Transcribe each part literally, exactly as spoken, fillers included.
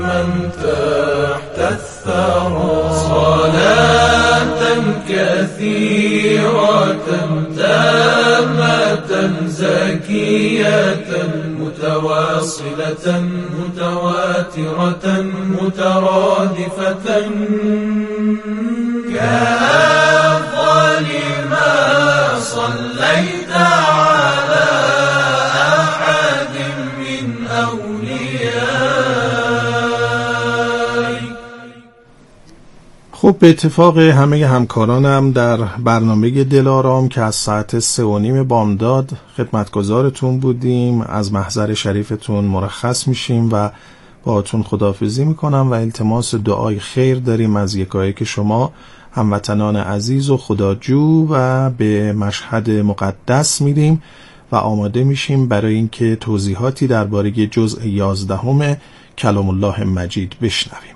من تحت الثرى صلاة كثيرة تامة زكية متواصلة متواترة مترادفة كأفضل ما صليت على أحد من أوليائك. خب به اتفاق همه همکارانم در برنامه دلارام که از ساعت سه و نیم بامداد خدمتگزارتون بودیم از محضر شریفتون مرخص میشیم و باهاتون خداحافظی میکنم و التماس دعای خیر داریم از یکایک شما هموطنان عزیز و خداجو و به مشهد مقدس میریم و آماده میشیم برای اینکه توضیحاتی درباره جزء یازدهم کلام الله مجید بشنویم.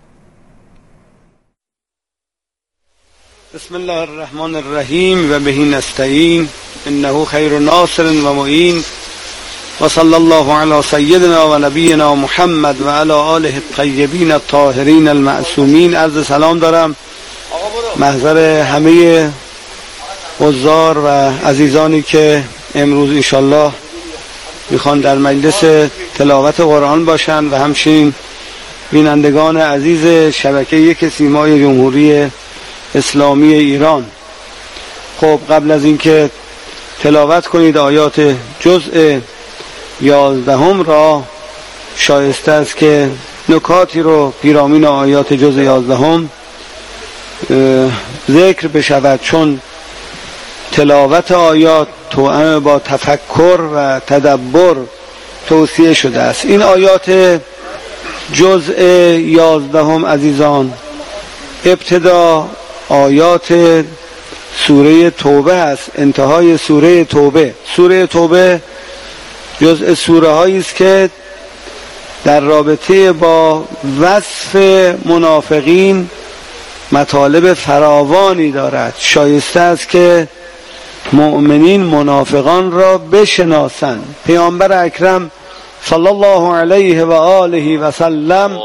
بسم الله الرحمن الرحیم و بهی نستعین انه خیر ناصر و معین و صلی الله علی سیدنا و نبینا محمد و علی آله الطیبین الطاهرین المعصومین. عرض سلام دارم محضر همه حضار و عزیزانی که امروز انشالله میخوان در مجلس تلاوت قرآن باشند و همچنین بینندگان عزیز شبکه یک سیمای جمهوری اسلامی ایران. خب قبل از اینکه تلاوت کنید آیات جزء یازدهم را شایسته است که نکاتی رو پیرامون آیات جزء یازدهم ذکر بشود، چون تلاوت آیات توأم با تفکر و تدبر توصیه شده است. این آیات جزء یازدهم عزیزان ابتدا آیات سوره توبه است، انتهای سوره توبه. سوره توبه جزء سوره هایی است که در رابطه با وصف منافقین مطالب فراوانی دارد. شایسته است که مؤمنین منافقان را بشناسند. پیامبر اکرم صلی الله علیه و آله و سلم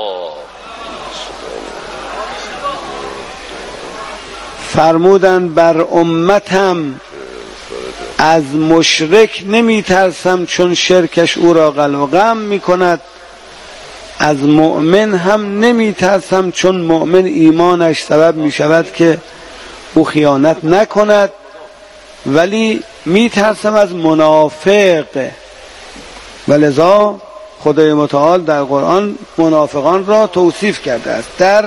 فرمودند بر امتم از مشرک نمی ترسم چون شرکش او را قلق و غم می کند، از مؤمن هم نمی ترسم چون مؤمن ایمانش سبب می شود که او خیانت نکند، ولی می ترسم از منافق. ولذا خدای متعال در قرآن منافقان را توصیف کرده است. در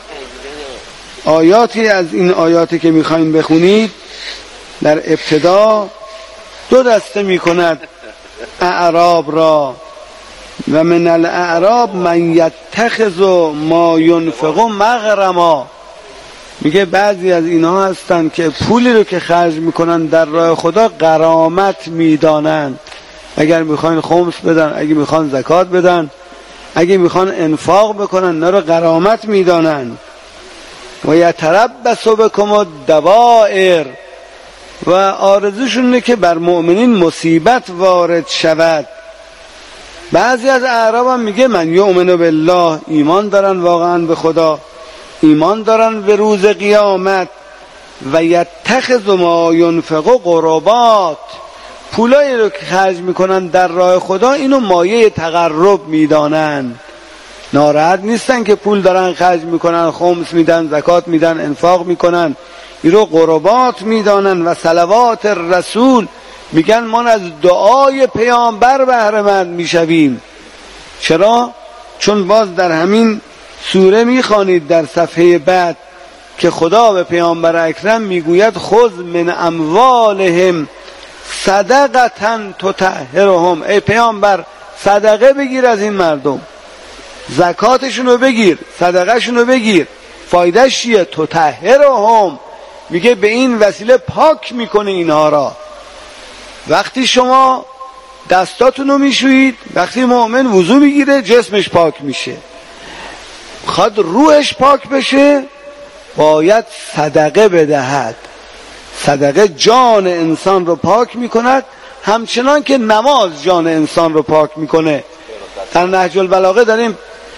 آیاتی از این آیاتی که میخواین بخونید در ابتدا دو دسته میکند اعراب را. و من الاعراب من یتخذ ما ینفق مغرما، میگه بعضی از اینها هستند که پولی رو که خرج میکنن در راه خدا غرامت میدانند. اگر میخواین خمس بدن، اگه میخوان زکات بدن، اگه میخوان انفاق بکنن، نه رو غرامت میدانند. و یتربص بکم الدوائر، و آرزوشون اینه که بر مؤمنین مصیبت وارد شود. بعضی از اعراب هم میگه من یؤمن بالله، ایمان دارن واقعا به خدا، ایمان دارن به روز قیامت. و یتخذ ما ینفق قربات، پولایی رو که خرج میکنن در راه خدا اینو مایه تقرب میدانن. ناراحت نیستن که پول دارن خرج میکنن، خمس میدن، زکات میدن، انفاق میکنن، این رو قربات میدانن. و صلوات الرسول، میگن ما از دعای پیامبر بهره مند میشویم. چرا؟ چون باز در همین سوره میخوانید در صفحه بعد که خدا به پیامبر اکرم میگوید خذ من اموالهم صدقة تطهرهم، ای پیامبر صدقه بگیر از این مردم، زکاتشون رو بگیر، صدقهشون رو بگیر. فایدهش چیه؟ تطهرهم، میگه به این وسیله پاک میکنه اینها را. وقتی شما دستاتون رو میشویید، وقتی مؤمن وضو میگیره جسمش پاک میشه. خواهد روحش پاک بشه باید صدقه بدهد. صدقه جان انسان رو پاک میکند، همچنان که نماز جان انسان رو پاک میکنه. در نهج البلاغه داریم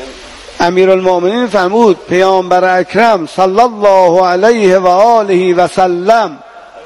امیرالمؤمنین فرمود پیامبر اکرم صلی الله علیه و آله و سلم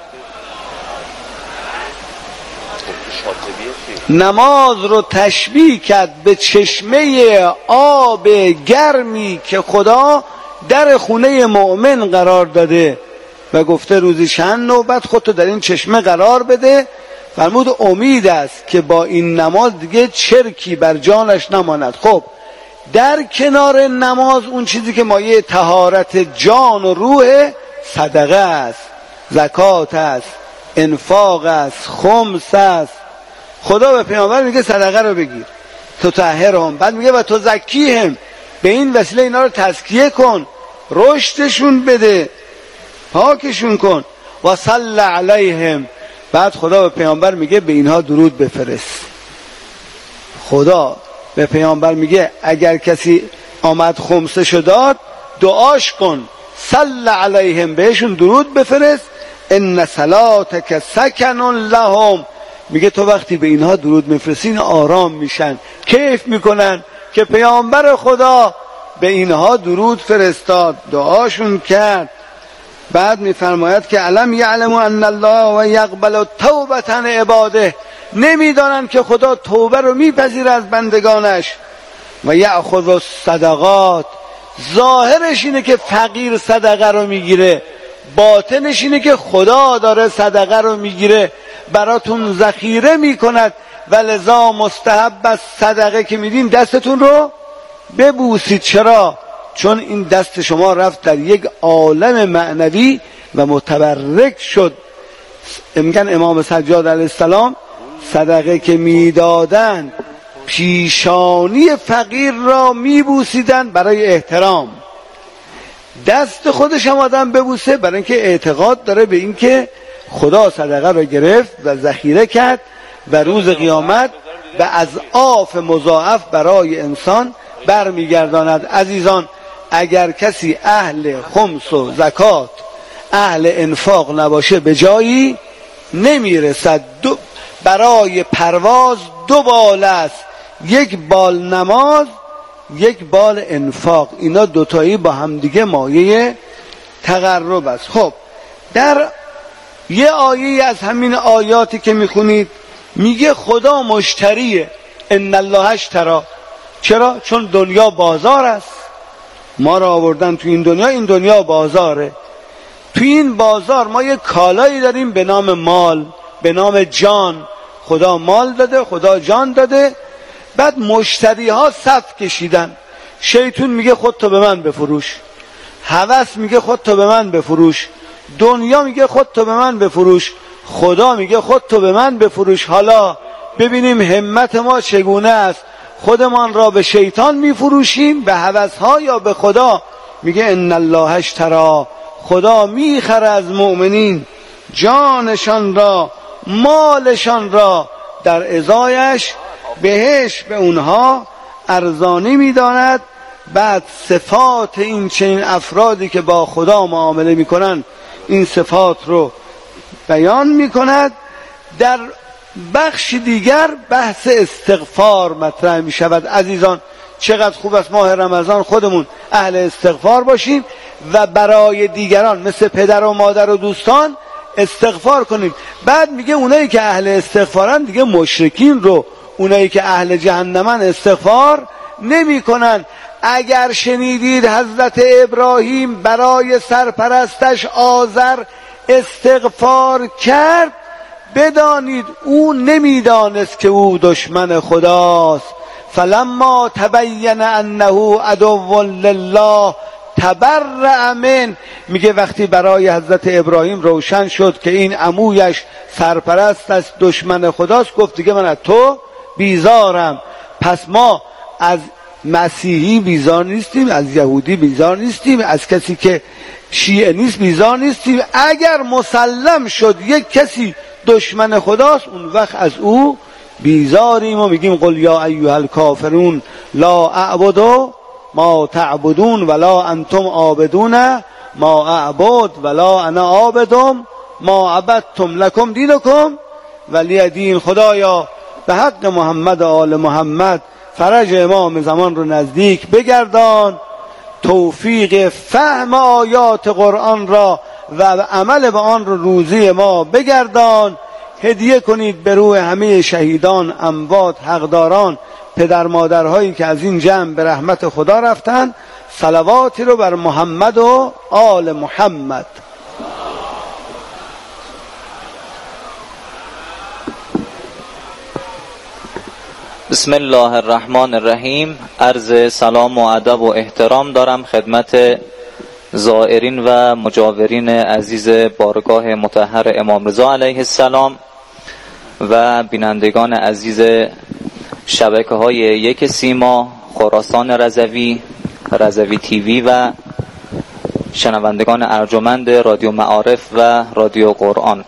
نماز رو تشبیه کرد به چشمه آب گرمی که خدا در خونه مؤمن قرار داده و گفته روزی چند نوبت خودتو در این چشمه قرار بده. فرمود امید است که با این نماز دیگه چرکی بر جانش نماند. خب در کنار نماز اون چیزی که مایه طهارت جان و روح صدقه است، زکات است، انفاق است، خمس است. خدا به پیامبر میگه صدقه رو بگیر تو طهرهم، بعد میگه و تو زکیهم، به این وسیله اینا رو تزکیه کن، رشدشون بده، پاکشون کن. و صلی علیهم، بعد خدا به پیامبر میگه به اینها درود بفرست. خدا به پیامبر میگه اگر کسی آمد خمسشو داد دعاش کن، صلی علیهم، بهشون درود بفرست. ان صلاتک سکن لهم، میگه تو وقتی به اینها درود میفرستین آرام میشن، کیف میکنن که پیامبر خدا به اینها درود فرستاد، دعاشون کرد. بعد میفرماید که علم یعلم ان الله و یقبل توبه عباده، نمیدانن که خدا توبه رو میپذیره از بندگانش. و یأخذ الصدقات، ظاهرش اینه که فقیر صدقه رو میگیره، باطنش اینه که خدا داره صدقه رو میگیره براتون ذخیره میکند. و لذا مستحب است صدقه که میدین دستتون رو ببوسید. چرا؟ چون این دست شما رفت در یک عالم معنوی و متبرک شد. میگن امام سجاد علیه السلام صدقه که میدادن پیشانی فقیر را میبوسیدن برای احترام. دست خودش هم آدم ببوسه برای اینکه اعتقاد داره به اینکه خدا صدقه را گرفت و ذخیره کرد و روز قیامت به اضعاف مضاعف برای انسان برمیگرداند. عزیزان، اگر کسی اهل خمس و زکات، اهل انفاق نباشه به جایی نمیرسد. دو برای پرواز دو بال است، یک بال نماز، یک بال انفاق. اینا دوتایی با همدیگه مایه تقرب است. خب در یه آیه از همین آیاتی که میخونید میگه خدا مشتریه، ان الله اشتری. چرا؟ چون دنیا بازار است، ما را آوردن تو این دنیا، این دنیا بازاره. تو این بازار ما یه کالایی داریم به نام مال، به نام جان. خدا مال داده، خدا جان داده. بعد مشتری ها صف کشیدن. شیطون میگه خودتو به من بفروش، هوس میگه خودتو به من بفروش، دنیا میگه خودتو به من بفروش، خدا میگه خودتو به من بفروش. حالا ببینیم همت ما چگونه است، خودمان را به شیطان میفروشیم، به هوس‌ها، یا به خدا؟ میگه ان الله اشتری، خدا میخره از مؤمنین جانشان را، مالشان را، در ازایش بهش به اونها ارزانی میداند. بعد صفات این چنین افرادی که با خدا معامله میکنن این صفات رو بیان میکند. در بخش دیگر بحث استغفار مطرح می شود. عزیزان، چقدر خوب است ماه رمضان خودمون اهل استغفار باشیم و برای دیگران مثل پدر و مادر و دوستان استغفار کنیم. بعد میگه اونایی که اهل استغفارن دیگه مشرکین رو، اونایی که اهل جهنمن استغفار نمی کنن. اگر شنیدید حضرت ابراهیم برای سرپرستش آذر استغفار کرد، بدانید او نمیدانست که او دشمن خداست. فلما تبین انه عدو لله تبرأ من، میگه وقتی برای حضرت ابراهیم روشن شد که این عمویش سرپرست است، دشمن خداست، گفت دیگه من از تو بیزارم. پس ما از مسیحی بیزار نیستیم، از یهودی بیزار نیستیم، از کسی که شیعه نیست بیزار نیستیم. اگر مسلم شد یک کسی دشمن خداست، اون وقت از او بیزاریم و میگیم قل یا ایها الکافرون لا اعبد ما تعبدون ولا انتم عابدون ما اعبد ولا انا عابدم ما عبدتم لکم دینکم ولی دین. خدایا به حق محمد و آل محمد فرج امام زمان رو نزدیک بگردان، توفیق فهم آیات قرآن را و عمل به آن رو روزی ما بگردان. هدیه کنید به روح همه شهیدان، اموات، حقداران، پدر مادرهایی که از این جمع به رحمت خدا رفتن. صلواتی رو بر محمد و آل محمد. بسم الله الرحمن الرحیم. عرض سلام و ادب و احترام دارم خدمت زائرین و مجاورین عزیز بارگاه مطهر امام رضا علیه السلام و بینندگان عزیز شبکه های یک سیما، خراسان رضوی، رضوی تیوی و شنوندگان ارجمند رادیو معارف و رادیو قرآن.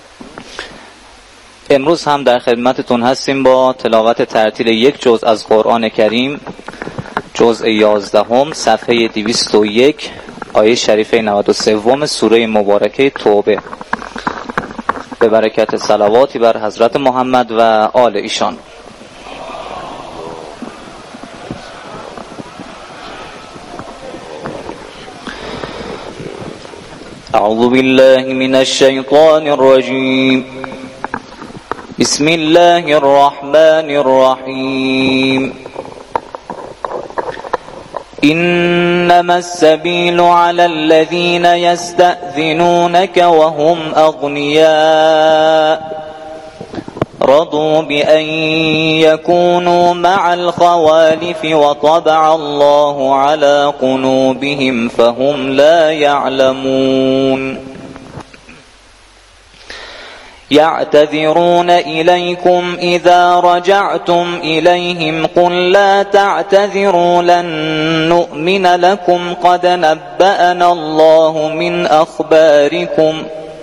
امروز هم در خدمتتون هستیم با تلاوت ترتیل یک جزء از قرآن کریم، جزء یازدهم، صفحه دویست و یک، آیه شریفه نود و سه سوره مبارکه توبه، به برکت صلواتی بر حضرت محمد و آل ایشان. اعوذ بالله من الشیطان الرجیم. بسم الله الرحمن الرحیم. إنما السبيل على الذين يستأذنونك وهم أغنياء رضوا بأن يكونوا مع الخوالف وطبع الله على قلوبهم فهم لا يعلمون. يعتذرون إليكم إذا رجعتم إليهم قل لا تعتذروا لن نؤمن لكم قد نبأنا الله من أخباركم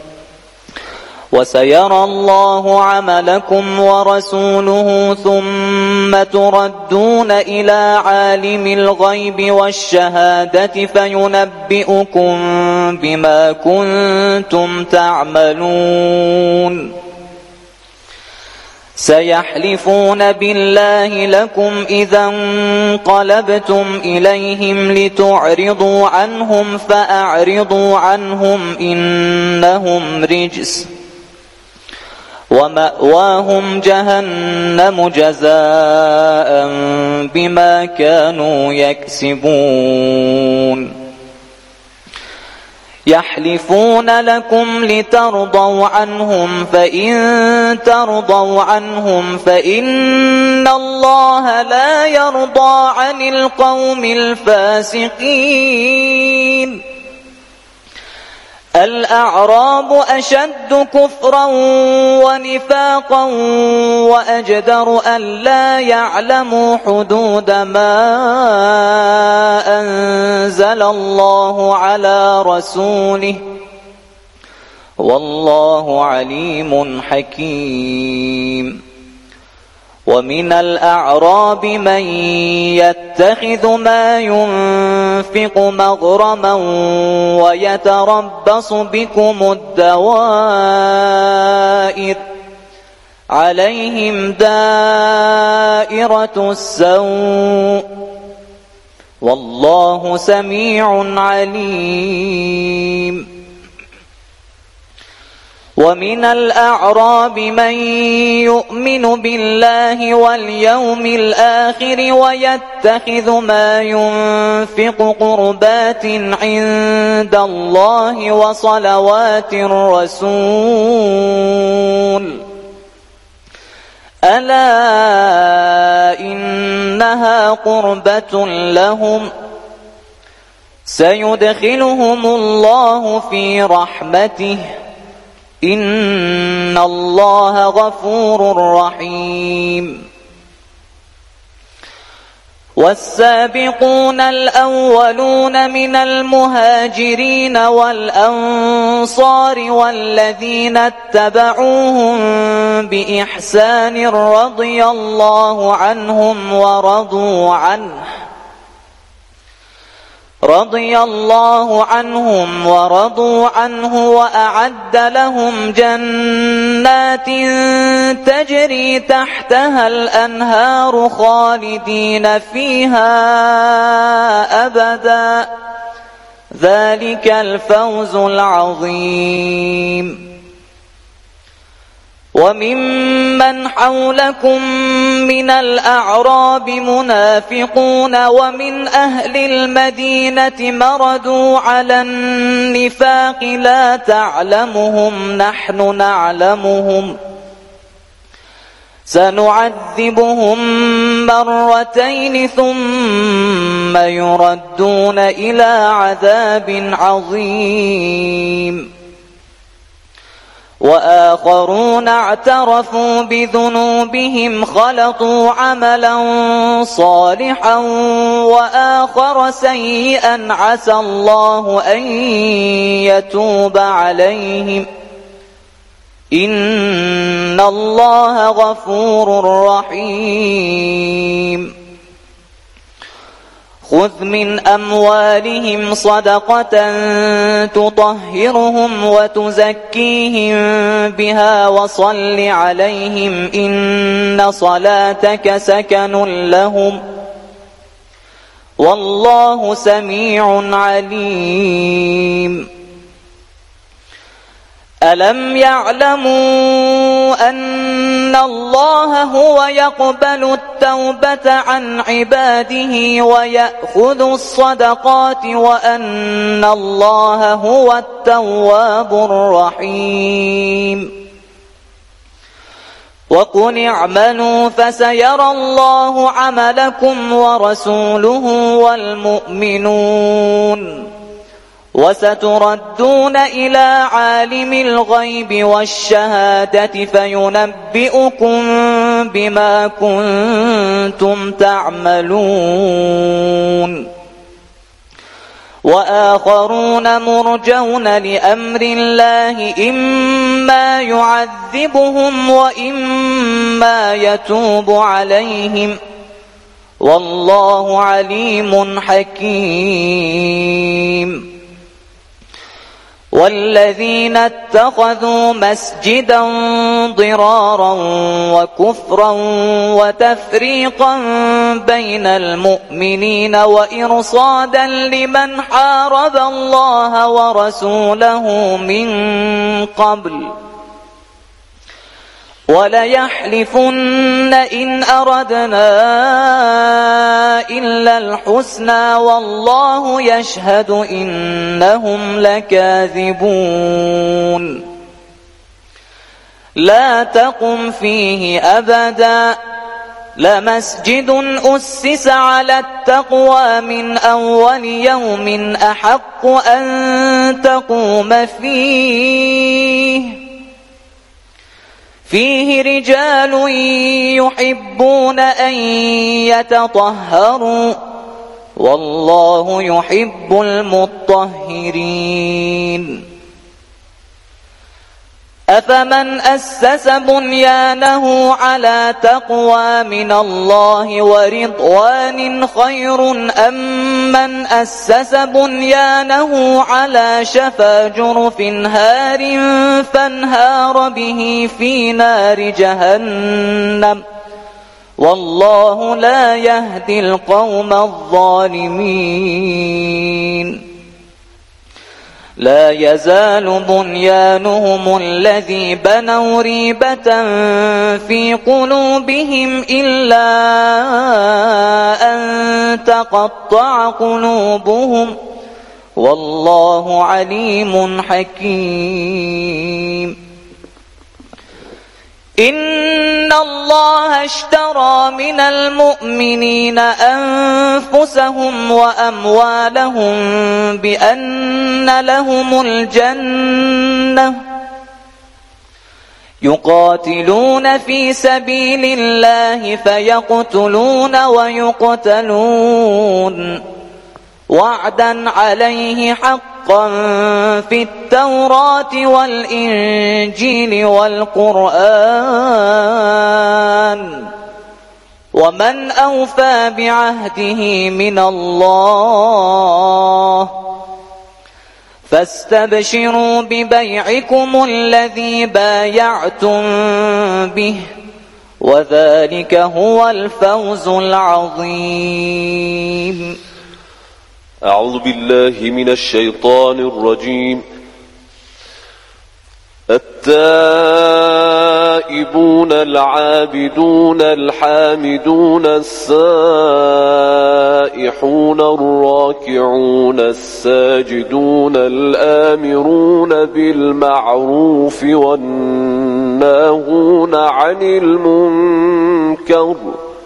وسيرى الله عملكم ورسوله ثم تردون إلى عالم الغيب والشهادة فينبئكم بما كنتم تعملون. سيحلفون بالله لكم إذا انقلبتم إليهم لتعرضوا عنهم فأعرضوا عنهم إنهم رجس ومأواهم جهنم جزاء بما كانوا يكسبون. يحلفون لكم لترضوا عنهم فإن ترضوا عنهم فإن الله لا يرضى عن القوم الفاسقين. الأعراب أشد كفرا ونفاقا وأجدر أن لا يعلموا حدود ما أنزل الله على رسوله والله عليم حكيم. ومن الأعراب من يتخذ ما ينفق مغرما ويتربص بكم الدوائر عليهم دائرة السوء والله سميع عليم. ومن الأعراب من يؤمن بالله واليوم الآخر ويتخذ ما ينفق قربات عند الله وصلوات الرسول ألا إنها قربة لهم سيدخلهم الله في رحمته إن الله غفور رحيم. والسابقون الأولون من المهاجرين والأنصار والذين اتبعوهم بإحسان رضي الله عنهم ورضوا عنه رضي الله عنهم ورضوا عنه وأعد لهم جنات تجري تحتها الأنهار خالدين فيها أبدا ذلك الفوز العظيم. وممن حولكم من الأعراب منافقون ومن أهل المدينة مردوا على النفاق لا تعلمهم نحن نعلمهم سنعذبهم مرتين ثم يردون إلى عذاب عظيم. وآخرون اعترفوا بذنوبهم خلطوا عملا صالحا وآخر سيئا عسى الله أن يتوب عليهم إن الله غفور رحيم. خذ من أموالهم صدقة تطهرهم وتزكيهم بها وصل عليهم إن صلاتك سكن لهم والله سميع عليم. ألم يعلموا أن الله هو يقبل التوبة عن عباده ويأخذ الصدقات وأن الله هو التواب الرحيم. وقل اعملوا فسيرى الله عملكم ورسوله والمؤمنون وستردون إلى عالم الغيب والشهادة فينبئكم بما كنتم تعملون. وآخرون مرجون لأمر الله إما يعذبهم وإما يتوب عليهم والله عليم حكيم. والذين اتخذوا مسجدا ضرارا وكفرا وتفريقا بين المؤمنين وإرصادا لمن حارب الله ورسوله من قبل وليحلفن إن أردنا إلا الحسنى والله يشهد إنهم لكاذبون. لا تقم فيه أبدا لمسجد أسس على التقوى من أول يوم أحق أن تقوم فيه فيه رجال يحبون أن يتطهروا والله يحب المطهرين. أفمن أسس بنيانه على تقوى من الله ورضوان خير أم من أسس بنيانه على شفا جرف هار فانهار به في نار جهنم والله لا يهدي القوم الظالمين. لا يزال بنيانهم الذي بنوا ريبة في قلوبهم إلا أن تقطع قلوبهم والله عليم حكيم. إن الله اشترى من المؤمنين أنفسهم وأموالهم بأن لهم الجنة يقاتلون في سبيل الله فيقتلون ويقتلون وعدا عليه حقا في التوراة والإنجيل والقرآن ومن أوفى بعهده من الله فاستبشروا ببيعكم الذي بايعتم به وذلك هو الفوز العظيم. أعوذ بالله من الشيطان الرجيم. التائبون العابدون الحامدون السائحون الراكعون الساجدون الآمرون بالمعروف والناهون عن المنكر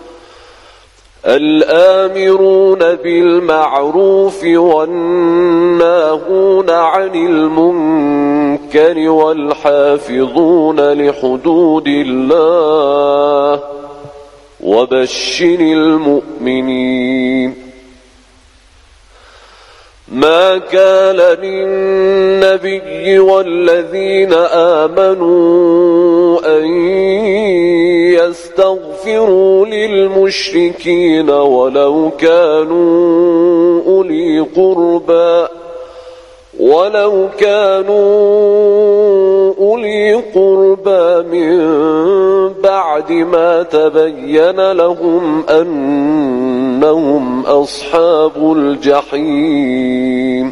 الآمرون بالمعروف والناهون عن المنكر والحافظون لحدود الله وبشر المؤمنين. ما كان للنبي والذين آمنوا أن يستغفروا للمشركين ولو كانوا أولي قربى ولو كانوا أولي قربى من بعد ما تبين لهم أنهم أصحاب الجحيم.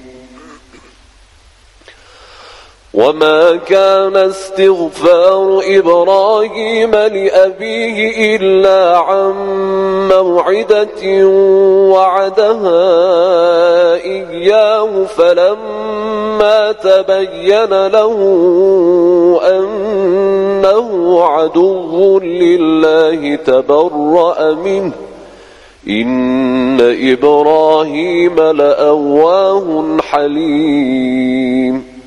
وما كان استغفار إبراهيم لأبيه إلا عن موعدة وعدها إياه فلما تبين له أنه عدو لله تبرأ منه إن إبراهيم لأواه حليم.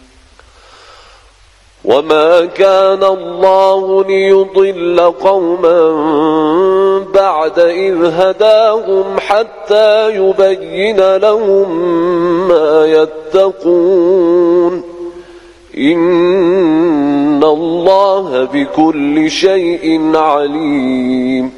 وما كان الله ليضل قوما بعد إذ هداهم حتى يبين لهم ما يتقون إن الله بكل شيء عليم.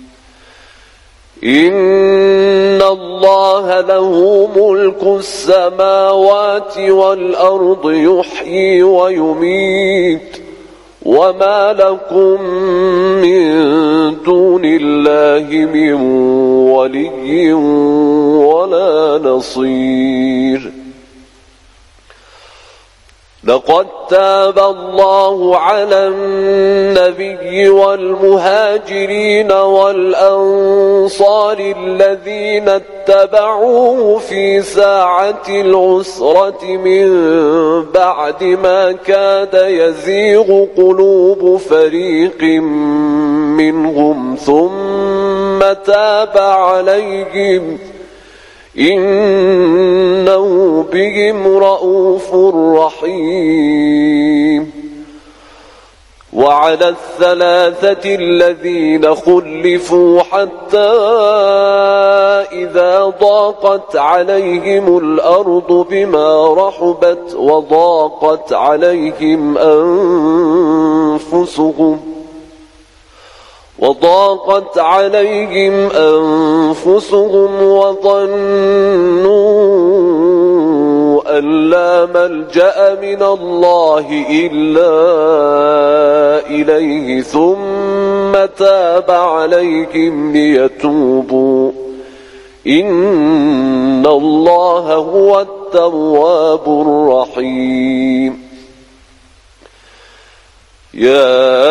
إن الله له ملك السماوات والأرض يحيي ويميت وما لكم من دون الله من ولي ولا نصير. لقد تاب الله على النبي والمهاجرين والأنصار الذين اتبعوه في ساعة العسرة من بعد ما كاد يزيغ قلوب فريق منهم ثم تاب عليهم إنه بهم رءوف رحيم. وعلى الثلاثة الذين خلفوا حتى إذا ضاقت عليهم الأرض بما رحبت وضاقت عليهم أنفسهم وضاقت عليهم أنفسهم وظنوا أن لا ملجأ من الله إلا إليه ثم تاب عليهم ليتوبوا إن الله هو التواب الرحيم. يا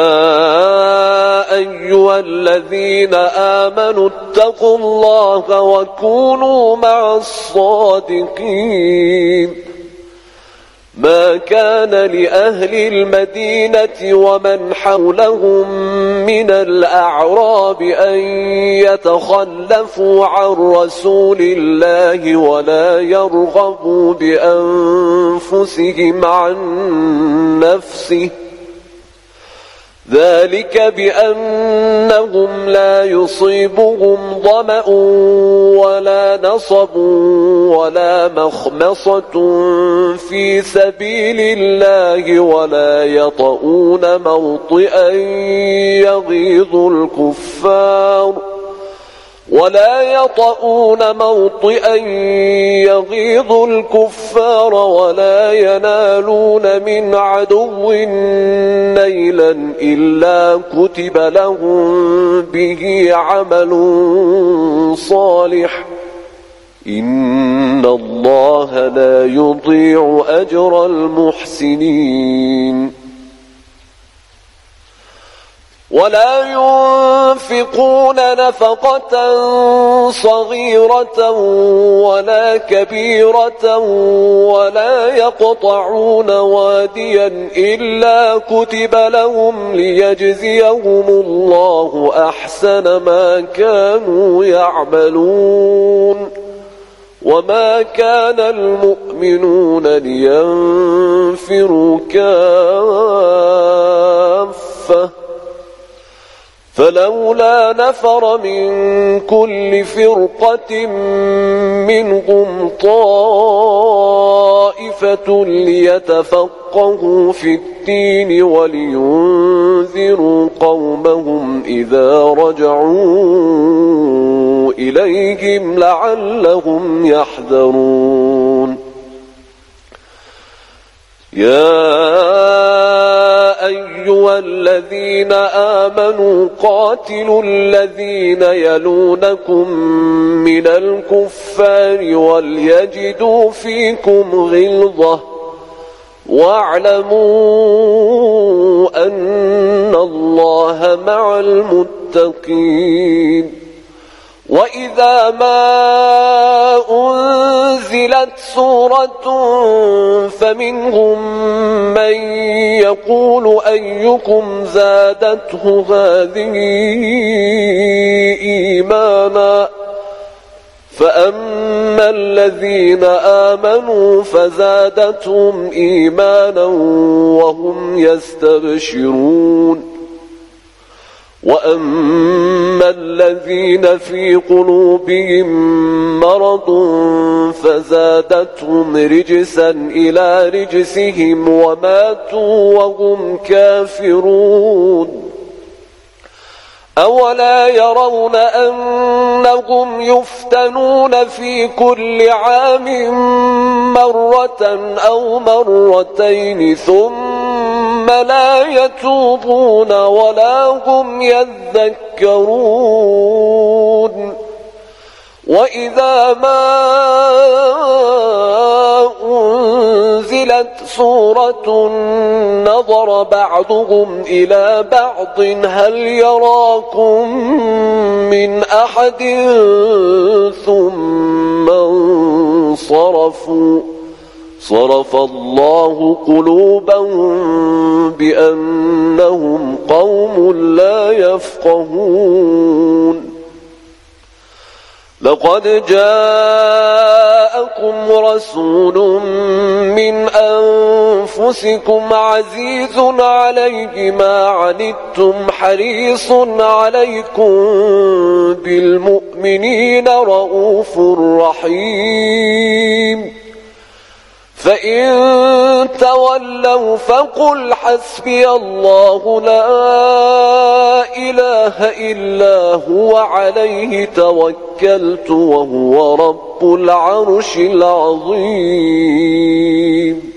أيها الذين آمنوا اتقوا الله وكونوا مع الصادقين. ما كان لأهل المدينة ومن حولهم من الأعراب أن يتخلفوا عن رسول الله ولا يرغبوا بأنفسهم عن نفسه ذلك بأنهم لا يصيبهم ظمأ ولا نصب ولا مخمصة في سبيل الله ولا يطؤون موطئا يغيظ الكفار ولا يطؤون موطئا يغيظ الكفار ولا ينالون من عدو نيلا إلا كتب لهم به عمل صالح إن الله لا يضيع أجر المحسنين ولا ينفقون نفقة صغيرة ولا كبيرة ولا يقطعون واديا إلا كتب لهم ليجزيهم الله أحسن ما كانوا يعملون وما كان المؤمنون لينفروا كافة فلولا نفر من كل فرقة منهم طائفة ليتفقهوا في الدين ولينذروا قومهم إذا رجعوا إليهم لعلهم يحذرون يا أيها الذين آمنوا قاتلوا الذين يلونكم من الكفار وليجدوا فيكم غلظة واعلموا أن الله مع المتقين وإذا ما أنزلت سورة فمنهم من يقول أيكم زادته هذه إيمانا فأما الذين آمنوا فزادتهم إيمانا وهم يستبشرون وأما الذين في قلوبهم مرض فزادتهم رجسا إلى رجسهم وماتوا وهم كافرون أولا يرون أنهم يفتنون في كل عام مرة أو مرتين ثم لا يتوبون ولا هم يذكرون وإذا ما أنزلت سورة نظر بعضهم إلى بعض هل يراكم من أحد ثم انصرفوا صرف الله قلوبهم بأنهم قوم لا يفقهون لقد جاءكم رسول من أنفسكم عزيز عليه ما عنتم حريص عليكم بالمؤمنين رؤوف رحيم فإن تولوا فقل حسبي الله لا إله إلا هو عليه توكلت وهو رب العرش العظيم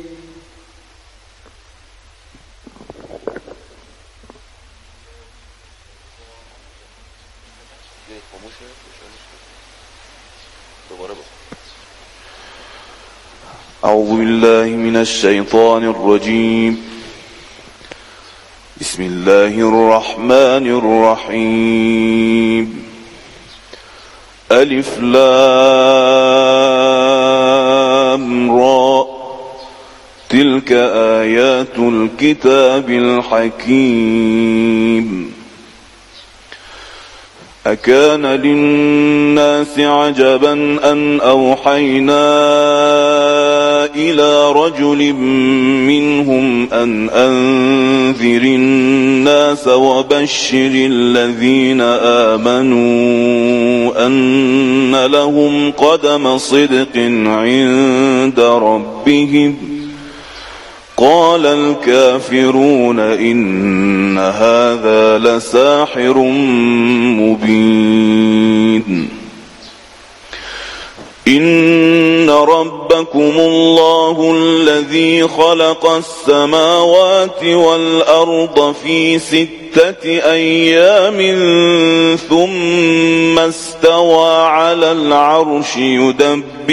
أعوذ بالله من الشيطان الرجيم بسم الله الرحمن الرحيم ألف لام را تلك آيات الكتاب الحكيم أكان للناس عجبا أن أوحينا إلى رجل منهم أن أنذر الناس وبشر الذين آمنوا أن لهم قدم صدق عند ربهم قال الكافرون إن هذا لساحر مبين إن ربكم الله الذي خلق السماوات والأرض في ستة أيام ثم استوى على العرش يدبر